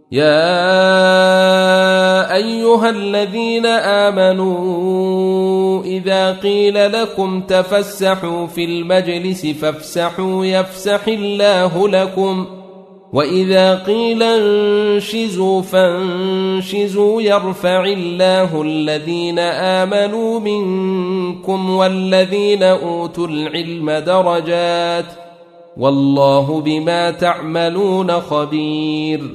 يا أيها الذين آمنوا إذا قيل لكم تفسحوا في المجلس فافسحوا يفسح الله لكم وإذا قيل انشزوا فانشزوا يرفع الله الذين آمنوا منكم والذين أوتوا العلم درجات والله بما تعملون خبير.